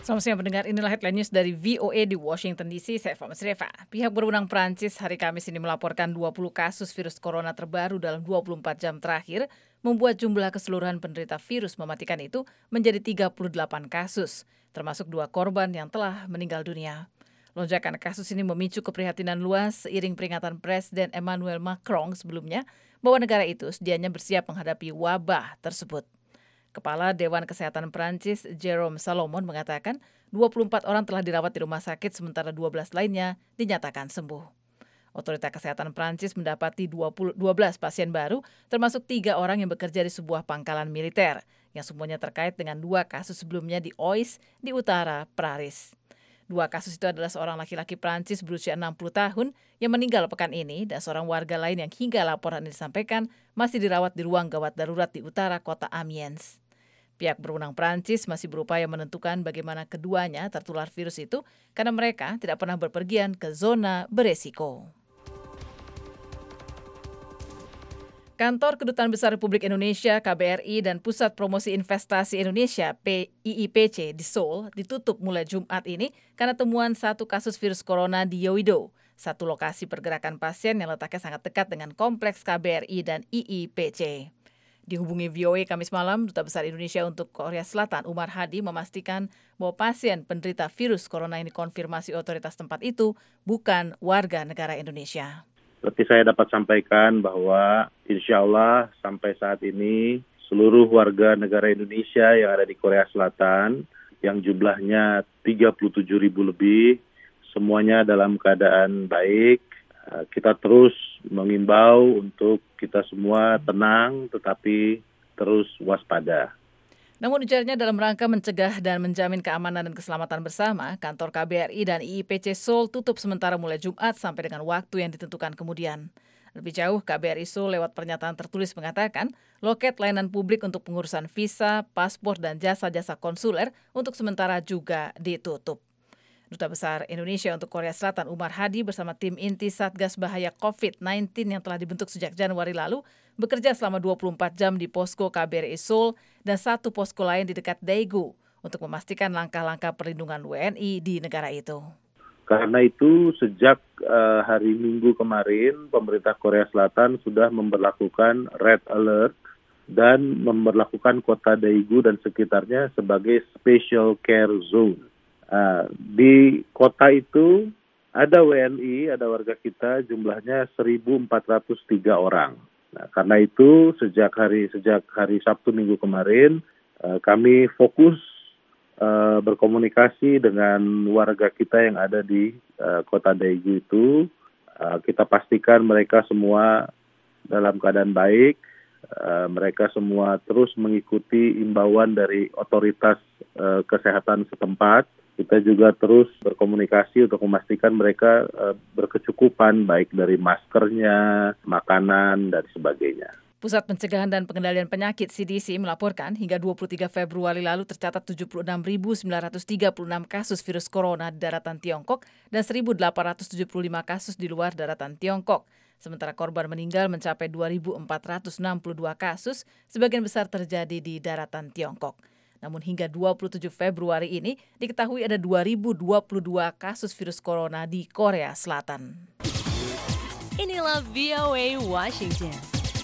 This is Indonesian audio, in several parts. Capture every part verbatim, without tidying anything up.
Selamat siang pendengar, inilah headline news dari V O A di Washington D C, saya Fama Sreva. Pihak berwenang Prancis hari Kamis ini melaporkan dua puluh kasus virus corona terbaru dalam dua puluh empat jam terakhir, membuat jumlah keseluruhan penderita virus mematikan itu menjadi tiga puluh delapan kasus, termasuk dua korban yang telah meninggal dunia. Lonjakan kasus ini memicu keprihatinan luas seiring peringatan Presiden Emmanuel Macron sebelumnya bahwa negara itu sedianya bersiap menghadapi wabah tersebut. Kepala Dewan Kesehatan Prancis, Jérôme Salomon, mengatakan dua puluh empat orang telah dirawat di rumah sakit sementara dua belas lainnya dinyatakan sembuh. Otoritas Kesehatan Prancis mendapati dua belas pasien baru, termasuk tiga orang yang bekerja di sebuah pangkalan militer, yang semuanya terkait dengan dua kasus sebelumnya di Oise, di utara Paris. Dua kasus itu adalah seorang laki-laki Prancis berusia enam puluh tahun yang meninggal pekan ini dan seorang warga lain yang hingga laporan ini disampaikan masih dirawat di ruang gawat darurat di utara kota Amiens. Pihak berwenang Prancis masih berupaya menentukan bagaimana keduanya tertular virus itu karena mereka tidak pernah berpergian ke zona beresiko. Kantor Kedutaan Besar Republik Indonesia K B R I dan Pusat Promosi Investasi Indonesia I I P C di Seoul ditutup mulai Jumat ini karena temuan satu kasus virus corona di Yeouido, satu lokasi pergerakan pasien yang letaknya sangat dekat dengan kompleks K B R I dan I I P C. Dihubungi V O A Kamis malam, Duta Besar Indonesia untuk Korea Selatan Umar Hadi memastikan bahwa pasien penderita virus corona yang dikonfirmasi otoritas tempat itu bukan warga negara Indonesia. Seperti saya dapat sampaikan bahwa insya Allah sampai saat ini seluruh warga negara Indonesia yang ada di Korea Selatan yang jumlahnya tiga puluh tujuh ribu lebih, semuanya dalam keadaan baik. Kita terus mengimbau untuk kita semua tenang tetapi terus waspada. Namun ujarnya dalam rangka mencegah dan menjamin keamanan dan keselamatan bersama, kantor K B R I dan I I P C Seoul tutup sementara mulai Jumat sampai dengan waktu yang ditentukan kemudian. Lebih jauh, K B R I Seoul lewat pernyataan tertulis mengatakan loket layanan publik untuk pengurusan visa, paspor, dan jasa-jasa konsuler untuk sementara juga ditutup. Duta Besar Indonesia untuk Korea Selatan Umar Hadi bersama tim inti Satgas Bahaya covid sembilan belas yang telah dibentuk sejak Januari lalu bekerja selama dua puluh empat jam di posko K B R I Seoul dan satu posko lain di dekat Daegu untuk memastikan langkah-langkah perlindungan W N I di negara itu. Karena itu sejak uh, hari Minggu kemarin pemerintah Korea Selatan sudah memberlakukan red alert dan memberlakukan kota Daegu dan sekitarnya sebagai special care zone. Uh, di kota itu ada W N I, ada warga kita jumlahnya seribu empat ratus tiga orang. Nah, karena itu sejak hari sejak hari Sabtu Minggu kemarin uh, kami fokus uh, berkomunikasi dengan warga kita yang ada di uh, kota Daegu itu. Uh, kita pastikan mereka semua dalam keadaan baik. Uh, mereka semua terus mengikuti imbauan dari otoritas uh, kesehatan setempat. Kita juga terus berkomunikasi untuk memastikan mereka uh, berkecukupan baik dari maskernya, makanan, dan sebagainya. Pusat Pencegahan dan Pengendalian Penyakit C D C melaporkan hingga dua puluh tiga Februari lalu tercatat tujuh puluh enam ribu sembilan ratus tiga puluh enam kasus virus corona di daratan Tiongkok dan seribu delapan ratus tujuh puluh lima kasus di luar daratan Tiongkok. Sementara korban meninggal mencapai dua ribu empat ratus enam puluh dua kasus, sebagian besar terjadi di daratan Tiongkok. Namun hingga dua puluh tujuh Februari ini diketahui ada dua ribu dua puluh dua kasus virus corona di Korea Selatan. Inilah V O A Washington.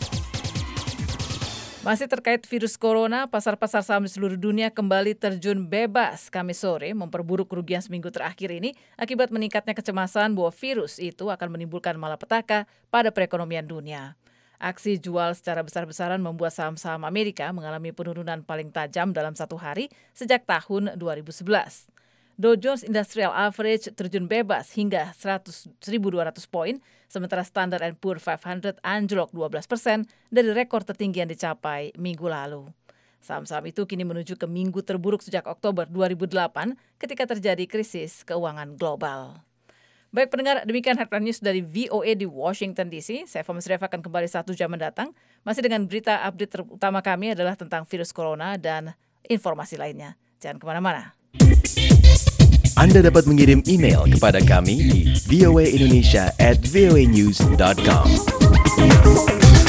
Masih terkait virus corona, pasar-pasar saham di seluruh dunia kembali terjun bebas Kamis sore, memperburuk kerugian seminggu terakhir ini akibat meningkatnya kecemasan bahwa virus itu akan menimbulkan malapetaka pada perekonomian dunia. Aksi jual secara besar-besaran membuat saham-saham Amerika mengalami penurunan paling tajam dalam satu hari sejak tahun dua ribu sebelas. Dow Jones Industrial Average terjun bebas hingga seribu dua ratus poin, sementara Standard and Poor's lima ratus anjlok dua belas persen dari rekor tertinggi yang dicapai minggu lalu. Saham-saham itu kini menuju ke minggu terburuk sejak Oktober dua ribu delapan ketika terjadi krisis keuangan global. Baik pendengar, demikian headline news dari V O A di Washington D C. Saya Fama Sreva akan kembali satu jam mendatang. Masih dengan berita update terutama kami adalah tentang virus corona dan informasi lainnya. Jangan kemana-mana. Anda dapat mengirim email kepada kami di voaindonesia at voanews dot com.